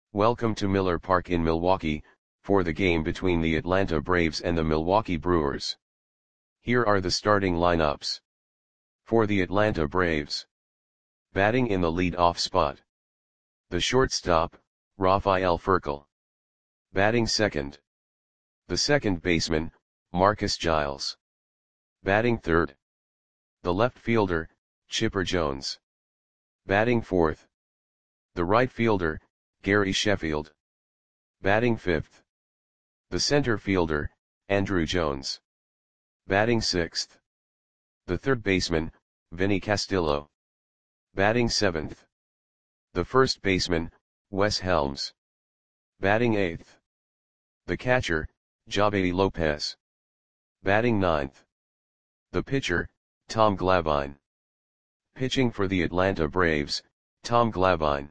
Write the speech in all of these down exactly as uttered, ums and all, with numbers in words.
Welcome to Miller Park in Milwaukee, for the game between the Atlanta Braves and the Milwaukee Brewers. Here are the starting lineups. For the Atlanta Braves. Batting in the lead-off spot. The shortstop, Rafael Furcal. Batting second. The second baseman, Marcus Giles. Batting third. The left fielder, Chipper Jones. Batting fourth. The right fielder, Gary Sheffield. Batting fifth. The center fielder, Andruw Jones. Batting sixth. The third baseman, Vinny Castillo. Batting seventh. The first baseman, Wes Helms. Batting eighth. The catcher, Jabaty Lopez. Batting ninth. The pitcher, Tom Glavine. Pitching for the Atlanta Braves, Tom Glavine.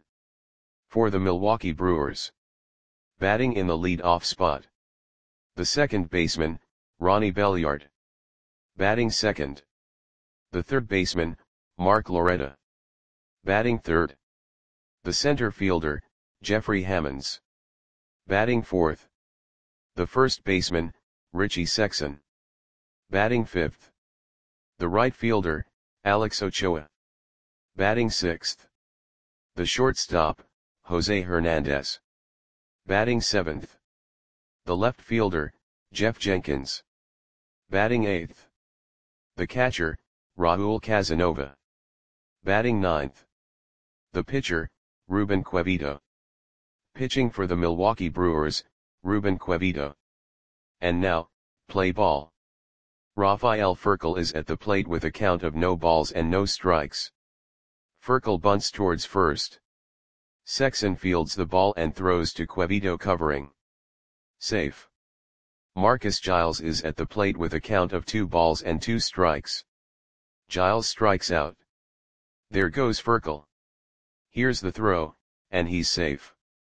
For the Milwaukee Brewers. Batting in the lead-off spot. The second baseman, Ronnie Belliard. Batting second. The third baseman, Mark Loretta. Batting third. The center fielder, Jeffrey Hammonds. Batting fourth. The first baseman, Richie Sexson. Batting fifth. The right fielder, Alex Ochoa. Batting sixth. The shortstop, Jose Hernandez. Batting seventh. The left fielder, Jeff Jenkins. Batting eighth. The catcher, Raul Casanova. Batting ninth. The pitcher, Ruben Quevito. Pitching for the Milwaukee Brewers, Ruben Quevito. And now, play ball. Rafael Furcal is at the plate with a count of no balls and no strikes. Furcal bunts towards first. Sexson fields the ball and throws to Quevito covering. Safe. Marcus Giles is at the plate with a count of two balls and two strikes. Giles strikes out. There goes Furcal. Here's the throw, and he's safe.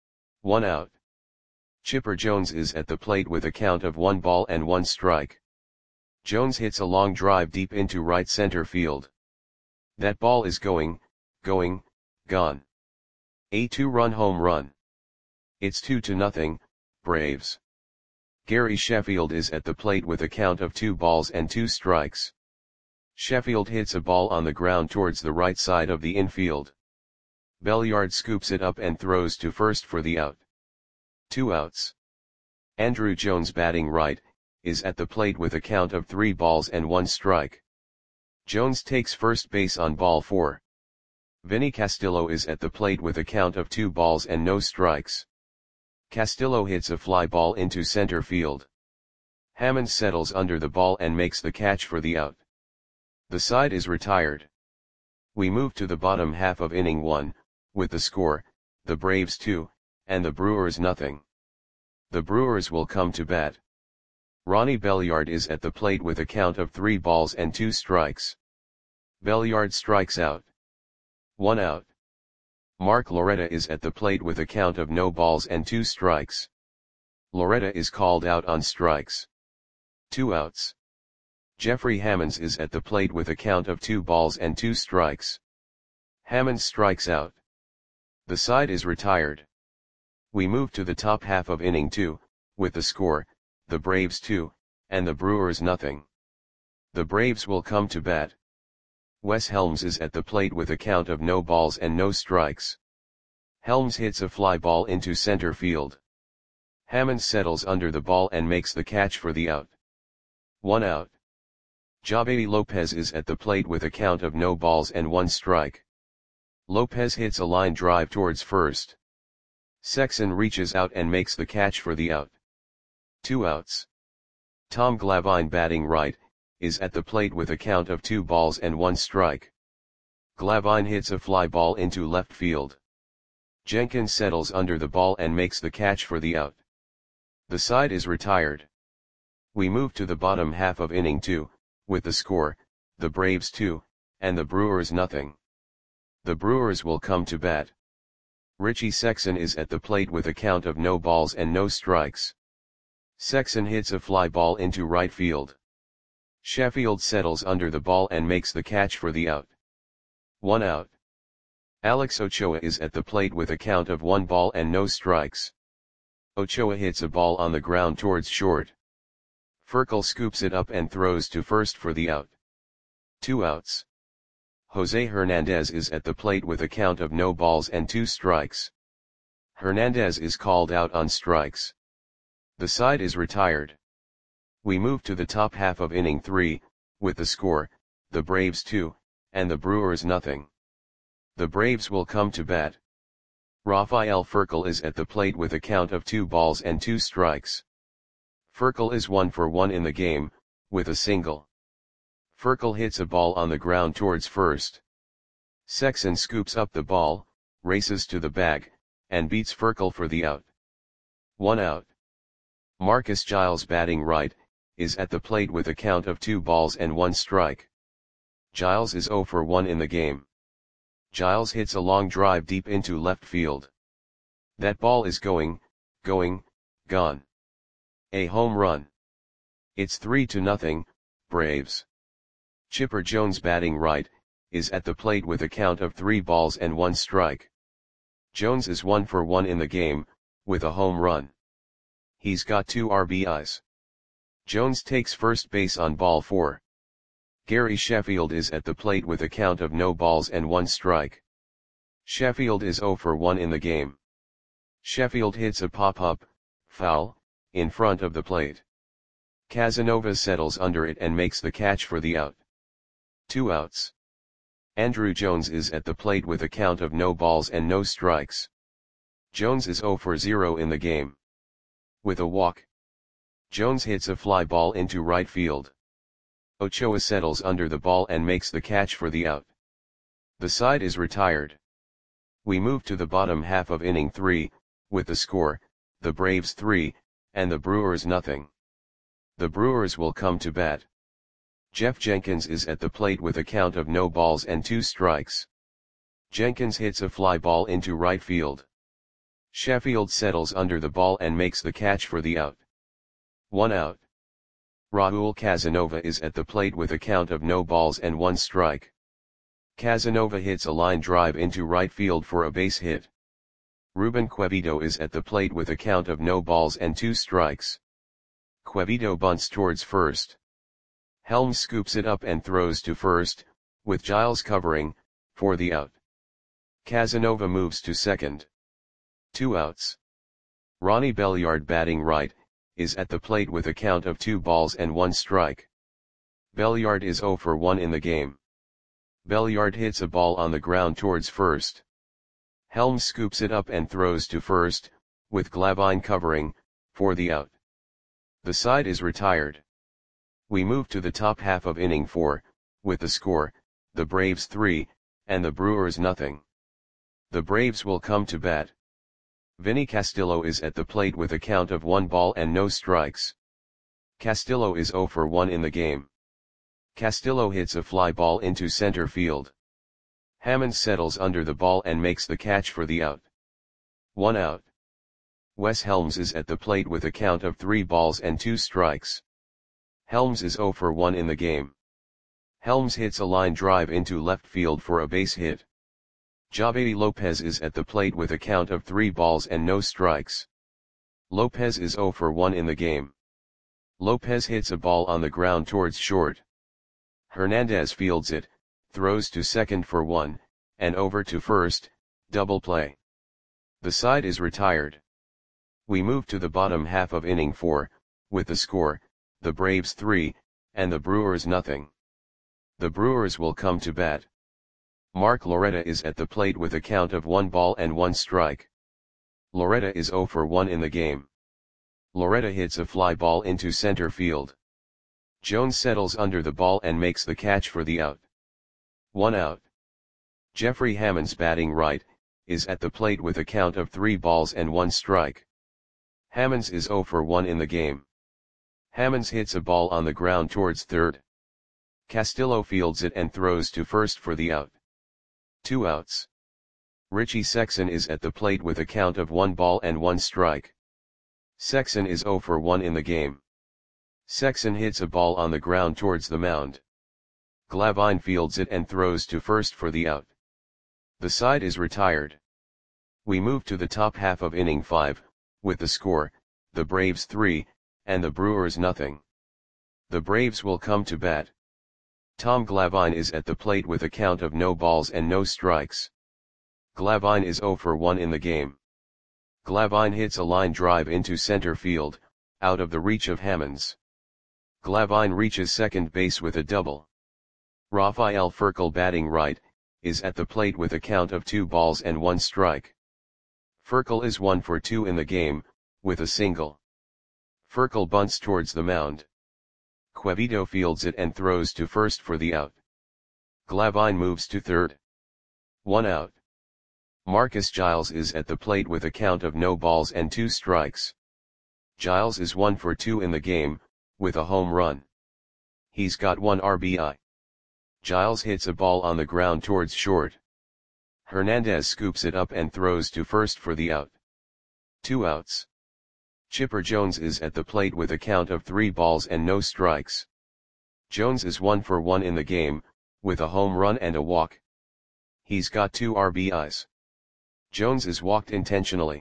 One out. Chipper Jones is at the plate with a count of one ball and one strike. Jones hits a long drive deep into right center field. That ball is going, going, gone. A two-run home run. It's two to nothing, Braves. Gary Sheffield is at the plate with a count of two balls and two strikes. Sheffield hits a ball on the ground towards the right side of the infield. Belliard scoops it up and throws to first for the out. Two outs. Andruw Jones, batting right, is at the plate with a count of three balls and one strike. Jones takes first base on ball four. Vinny Castillo is at the plate with a count of two balls and no strikes. Castillo hits a fly ball into center field. Hammonds settles under the ball and makes the catch for the out. The side is retired. We move to the bottom half of inning one, with the score, the Braves two, and the Brewers nothing. The Brewers will come to bat. Ronnie Belliard is at the plate with a count of three balls and two strikes. Belliard strikes out. One out. Mark Loretta is at the plate with a count of no balls and two strikes. Loretta is called out on strikes. Two outs. Jeffrey Hammonds is at the plate with a count of two balls and two strikes. Hammonds strikes out. The side is retired. We move to the top half of inning two, with the score, the Braves two, and the Brewers nothing. The Braves will come to bat. Wes Helms is at the plate with a count of no balls and no strikes. Helms hits a fly ball into center field. Hammonds settles under the ball and makes the catch for the out. One out. Jabaty Lopez is at the plate with a count of no balls and one strike. Lopez hits a line drive towards first. Sexson reaches out and makes the catch for the out. Two outs. Tom Glavine, batting right, is at the plate with a count of two balls and one strike. Glavine hits a fly ball into left field. Jenkins settles under the ball and makes the catch for the out. The side is retired. We move to the bottom half of inning two, with the score, the Braves two, and the Brewers nothing. The Brewers will come to bat. Richie Sexson is at the plate with a count of no balls and no strikes. Sexson hits a fly ball into right field. Sheffield settles under the ball and makes the catch for the out. One out. Alex Ochoa is at the plate with a count of one ball and no strikes. Ochoa hits a ball on the ground towards short. Furcal scoops it up and throws to first for the out. Two outs. Jose Hernandez is at the plate with a count of no balls and two strikes. Hernandez is called out on strikes. The side is retired. We move to the top half of inning three, with the score, the Braves two, and the Brewers nothing. The Braves will come to bat. Rafael Furcal is at the plate with a count of two balls and two strikes. Furcal is one for one in the game, with a single. Furcal hits a ball on the ground towards first. Sexson scoops up the ball, races to the bag, and beats Furcal for the out. One out. Marcus Giles, batting right, is at the plate with a count of two balls and one strike. Giles is zero for one in the game. Giles hits a long drive deep into left field. That ball is going, going, gone. A home run. It's three to nothing, Braves. Chipper Jones, batting right, is at the plate with a count of three balls and one strike. Jones is one for one in the game, with a home run. He's got two R B Is. Jones takes first base on ball four. Gary Sheffield is at the plate with a count of no balls and one strike. Sheffield is zero for one in the game. Sheffield hits a pop-up, foul, in front of the plate. Casanova settles under it and makes the catch for the out. Two outs. Andruw Jones is at the plate with a count of no balls and no strikes. Jones is zero for zero in the game. With a walk, Jones hits a fly ball into right field. Ochoa settles under the ball and makes the catch for the out. The side is retired. We move to the bottom half of inning three, with the score, the Braves three, and the Brewers nothing. The Brewers will come to bat. Jeff Jenkins is at the plate with a count of no balls and two strikes. Jenkins hits a fly ball into right field. Sheffield settles under the ball and makes the catch for the out. One out. Raul Casanova is at the plate with a count of no balls and one strike. Casanova hits a line drive into right field for a base hit. Ruben Quevedo is at the plate with a count of no balls and two strikes. Quevedo bunts towards first. Helms scoops it up and throws to first, with Giles covering, for the out. Casanova moves to second. Two outs. Ronnie Belliard, batting right, is at the plate with a count of two balls and one strike. Belliard is zero for one in the game. Belliard hits a ball on the ground towards first. Helms scoops it up and throws to first, with Glavine covering, for the out. The side is retired. We move to the top half of inning four, with the score, the Braves three, and the Brewers nothing. The Braves will come to bat. Vinny Castillo is at the plate with a count of one ball and no strikes. Castillo is zero for one in the game. Castillo hits a fly ball into center field. Hammond settles under the ball and makes the catch for the out. One out. Wes Helms is at the plate with a count of three balls and two strikes. Helms is zero for one in the game. Helms hits a line drive into left field for a base hit. Javi Lopez is at the plate with a count of three balls and no strikes. Lopez is zero for one in the game. Lopez hits a ball on the ground towards short. Hernandez fields it, throws to second for one, and over to first, double play. The side is retired. We move to the bottom half of inning four, with the score, the Braves three, and the Brewers nothing. The Brewers will come to bat. Mark Loretta is at the plate with a count of one ball and one strike. Loretta is zero for one in the game. Loretta hits a fly ball into center field. Jones settles under the ball and makes the catch for the out. One out. Jeffrey Hammonds, batting right, is at the plate with a count of three balls and one strike. Hammonds is zero for one in the game. Hammonds hits a ball on the ground towards third. Castillo fields it and throws to first for the out. Two outs. Richie Sexson is at the plate with a count of one ball and one strike. Sexson is zero for one in the game. Sexson hits a ball on the ground towards the mound. Glavine fields it and throws to first for the out. The side is retired. We move to the top half of inning five, with the score, the Braves three, and the Brewers nothing. The Braves will come to bat. Tom Glavine is at the plate with a count of no balls and no strikes. Glavine is zero for one in the game. Glavine hits a line drive into center field, out of the reach of Hammonds. Glavine reaches second base with a double. Rafael Furcal, batting right, is at the plate with a count of two balls and one strike. Furcal is one for two in the game, with a single. Furcal bunts towards the mound. Quevedo fields it and throws to first for the out. Glavine moves to third. One out. Marcus Giles is at the plate with a count of no balls and two strikes. Giles is one for two in the game, with a home run. He's got one R B I. Giles hits a ball on the ground towards short. Hernandez scoops it up and throws to first for the out. Two outs. Chipper Jones is at the plate with a count of three balls and no strikes. Jones is one for one in the game, with a home run and a walk. He's got two R B Is. Jones is walked intentionally.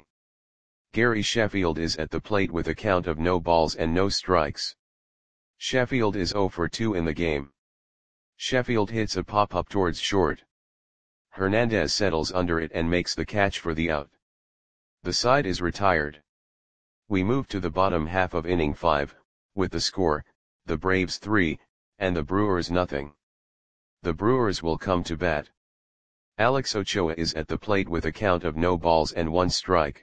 Gary Sheffield is at the plate with a count of no balls and no strikes. Sheffield is zero for two in the game. Sheffield hits a pop-up towards short. Hernandez settles under it and makes the catch for the out. The side is retired. We move to the bottom half of inning five, with the score, the Braves three, and the Brewers nothing. The Brewers will come to bat. Alex Ochoa is at the plate with a count of no balls and one strike.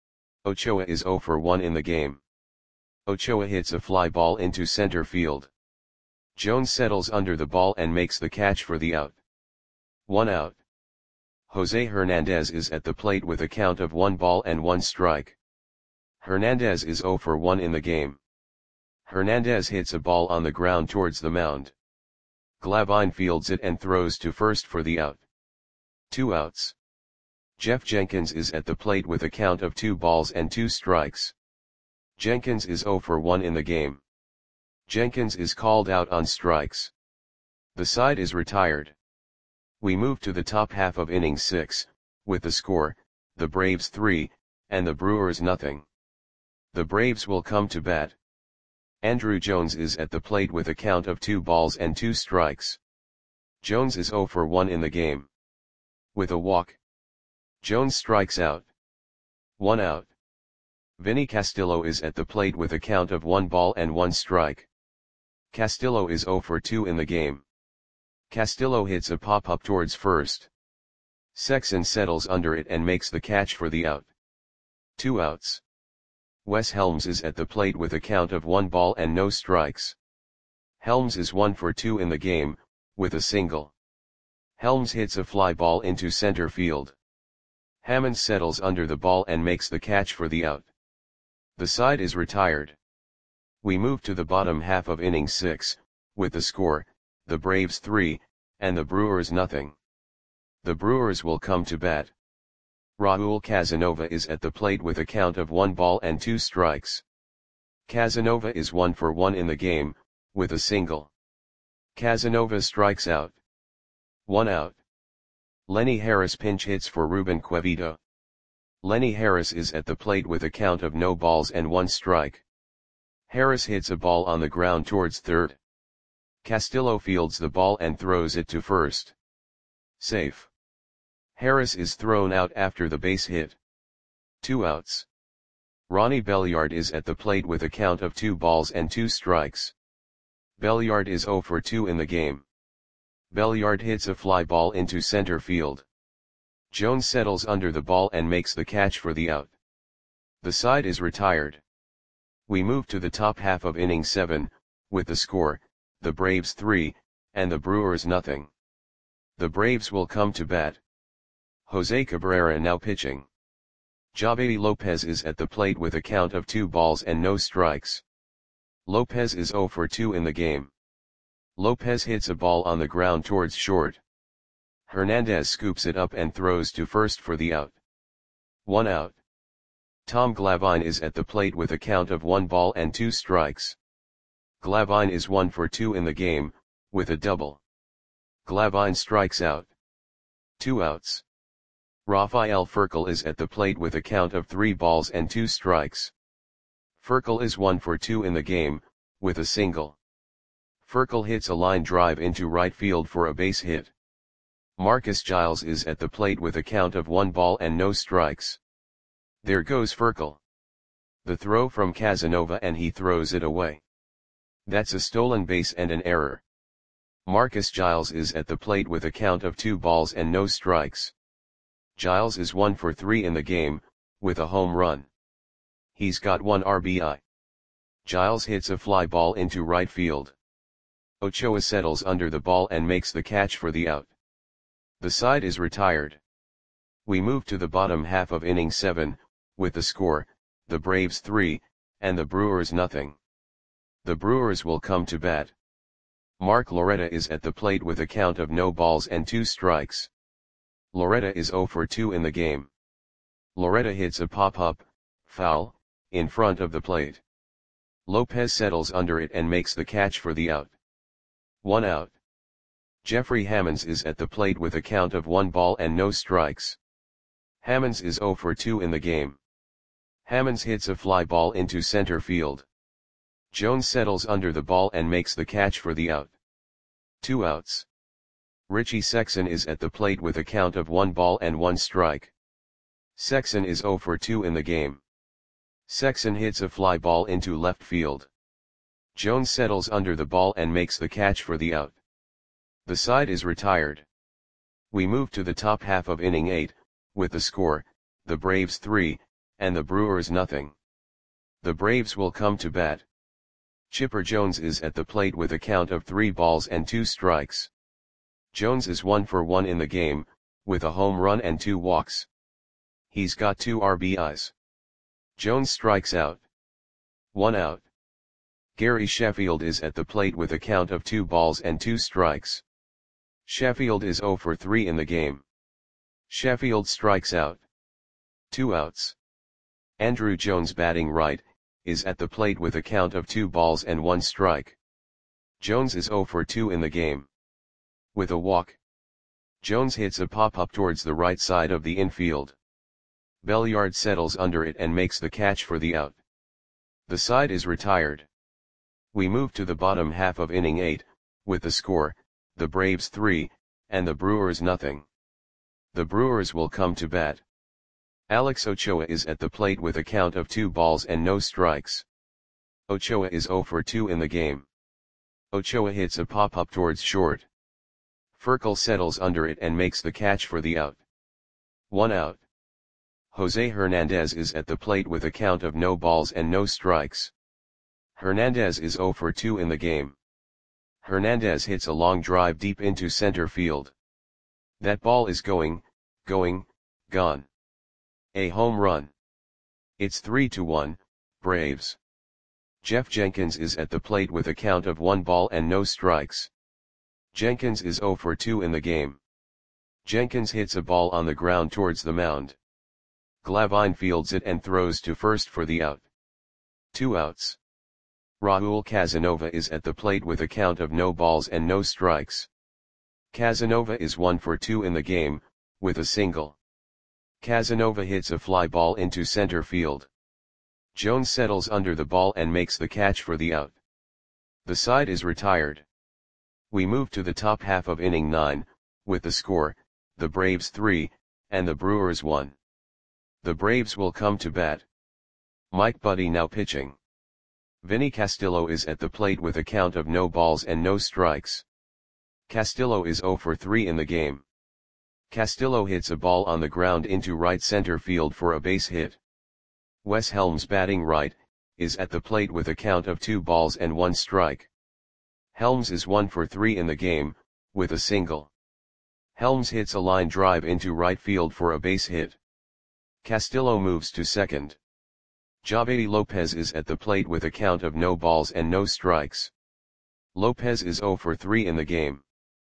Ochoa is zero for one in the game. Ochoa hits a fly ball into center field. Jones settles under the ball and makes the catch for the out. One out. Jose Hernandez is at the plate with a count of one ball and one strike. Hernandez is zero for one in the game. Hernandez hits a ball on the ground towards the mound. Glavine fields it and throws to first for the out. Two outs. Jeff Jenkins is at the plate with a count of two balls and two strikes. Jenkins is zero for one in the game. Jenkins is called out on strikes. The side is retired. We move to the top half of inning six, with the score, the Braves three, and the Brewers nothing. The Braves will come to bat. Andrew Jones is at the plate with a count of two balls and two strikes. Jones is zero for one in the game. With a walk. Jones strikes out. One out. Vinny Castillo is at the plate with a count of one ball and one strike. Castillo is zero for two in the game. Castillo hits a pop-up towards first. Sexson settles under it and makes the catch for the out. Two outs. Wes Helms is at the plate with a count of one ball and no strikes. Helms is one for two in the game, with a single. Helms hits a fly ball into center field. Hammond settles under the ball and makes the catch for the out. The side is retired. We move to the bottom half of inning six, with the score, the Braves three, and the Brewers nothing. The Brewers will come to bat. Raul Casanova is at the plate with a count of one ball and two strikes. Casanova is one for one in the game, with a single. Casanova strikes out. One out. Lenny Harris pinch hits for Ruben Quevedo. Lenny Harris is at the plate with a count of no balls and one strike. Harris hits a ball on the ground towards third. Castillo fields the ball and throws it to first. Safe. Harris is thrown out after the base hit. Two outs. Ronnie Belliard is at the plate with a count of two balls and two strikes. Belliard is zero for two in the game. Belliard hits a fly ball into center field. Jones settles under the ball and makes the catch for the out. The side is retired. We move to the top half of inning seven, with the score, the Braves three, and the Brewers nothing. The Braves will come to bat. Jose Cabrera now pitching. Javi Lopez is at the plate with a count of two balls and no strikes. Lopez is zero for two in the game. Lopez hits a ball on the ground towards short. Hernandez scoops it up and throws to first for the out. One out. Tom Glavine is at the plate with a count of one ball and two strikes. Glavine is one for two in the game, with a double. Glavine strikes out. Two outs. Rafael Furcal is at the plate with a count of three balls and two strikes. Furcal is one for two in the game, with a single. Furcal hits a line drive into right field for a base hit. Marcus Giles is at the plate with a count of one ball and no strikes. There goes Furcal. The throw from Casanova and he throws it away. That's a stolen base and an error. Marcus Giles is at the plate with a count of two balls and no strikes. Giles is one for three in the game, with a home run. He's got one R B I. Giles hits a fly ball into right field. Ochoa settles under the ball and makes the catch for the out. The side is retired. We move to the bottom half of inning seven, with the score, the Braves three, and the Brewers nothing. The Brewers will come to bat. Mark Loretta is at the plate with a count of no balls and two strikes. Loretta is zero for two in the game. Loretta hits a pop-up, foul, in front of the plate. Lopez settles under it and makes the catch for the out. One out. Jeffrey Hammonds is at the plate with a count of one ball and no strikes. Hammonds is zero for two in the game. Hammonds hits a fly ball into center field. Jones settles under the ball and makes the catch for the out. Two outs. Richie Sexson is at the plate with a count of one ball and one strike. Sexson is zero for two in the game. Sexson hits a fly ball into left field. Jones settles under the ball and makes the catch for the out. The side is retired. We move to the top half of inning eight, with the score, the Braves three, and the Brewers nothing. The Braves will come to bat. Chipper Jones is at the plate with a count of three balls and two strikes. Jones is one for one in the game, with a home run and two walks. He's got two R B Is. Jones strikes out. One out. Gary Sheffield is at the plate with a count of two balls and two strikes. Sheffield is zero for three in the game. Sheffield strikes out. Two outs. Andrew Jones, batting right, is at the plate with a count of two balls and one strike. Jones is zero for two in the game. With a walk. Jones hits a pop-up towards the right side of the infield. Belliard settles under it and makes the catch for the out. The side is retired. We move to the bottom half of inning eight, with the score, the Braves three, and the Brewers nothing. The Brewers will come to bat. Alex Ochoa is at the plate with a count of two balls and no strikes. Ochoa is zero for two in the game. Ochoa hits a pop-up towards short. Furcal settles under it and makes the catch for the out. One out. Jose Hernandez is at the plate with a count of no balls and no strikes. Hernandez is zero for two in the game. Hernandez hits a long drive deep into center field. That ball is going, going, gone. A home run. It's three to one, Braves. Jeff Jenkins is at the plate with a count of one ball and no strikes. Jenkins is zero for two in the game. Jenkins hits a ball on the ground towards the mound. Glavine fields it and throws to first for the out. Two outs. Raul Casanova is at the plate with a count of no balls and no strikes. Casanova is one for two in the game, with a single. Casanova hits a fly ball into center field. Jones settles under the ball and makes the catch for the out. The side is retired. We move to the top half of inning nine, with the score, the Braves three, and the Brewers one. The Braves will come to bat. Mike Buddie now pitching. Vinny Castillo is at the plate with a count of no balls and no strikes. Castillo is zero for three in the game. Castillo hits a ball on the ground into right center field for a base hit. Wes Helms, batting right, is at the plate with a count of two balls and one strike. Helms is one for three in the game, with a single. Helms hits a line drive into right field for a base hit. Castillo moves to second. Javedi Lopez is at the plate with a count of no balls and no strikes. Lopez is zero for three in the game.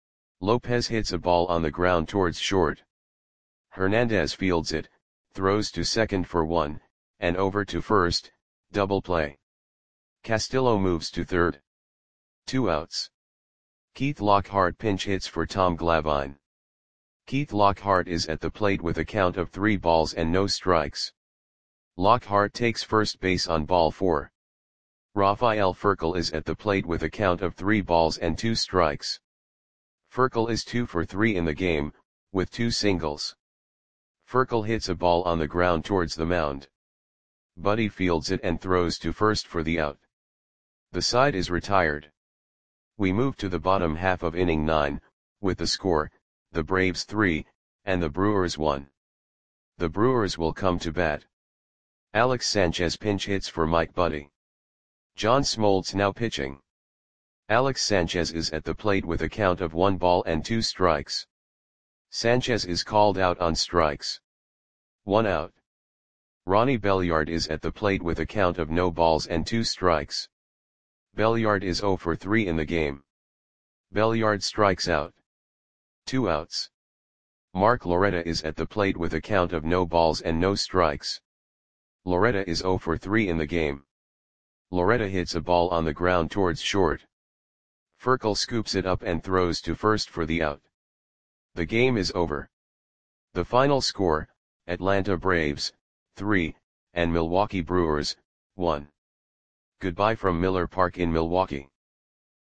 Lopez hits a ball on the ground towards short. Hernandez fields it, throws to second for one, and over to first, double play. Castillo moves to third. Two outs. Keith Lockhart pinch hits for Tom Glavine. Keith Lockhart is at the plate with a count of three balls and no strikes. Lockhart takes first base on ball four. Rafael Furcal is at the plate with a count of three balls and two strikes. Furcal is two for three in the game, with two singles. Furcal hits a ball on the ground towards the mound. Buddy fields it and throws to first for the out. The side is retired. We move to the bottom half of inning nine, with the score, the Braves three, and the Brewers one. The Brewers will come to bat. Alex Sanchez pinch hits for Mike Buddy. John Smoltz now pitching. Alex Sanchez is at the plate with a count of one ball and two strikes. Sanchez is called out on strikes. One out. Ronnie Belliard is at the plate with a count of no balls and two strikes. Belliard is zero for three in the game. Belliard strikes out. Two outs. Mark Loretta is at the plate with a count of no balls and no strikes. Loretta is zero for three in the game. Loretta hits a ball on the ground towards short. Furcal scoops it up and throws to first for the out. The game is over. The final score, Atlanta Braves, three, and Milwaukee Brewers, one. Goodbye from Miller Park in Milwaukee.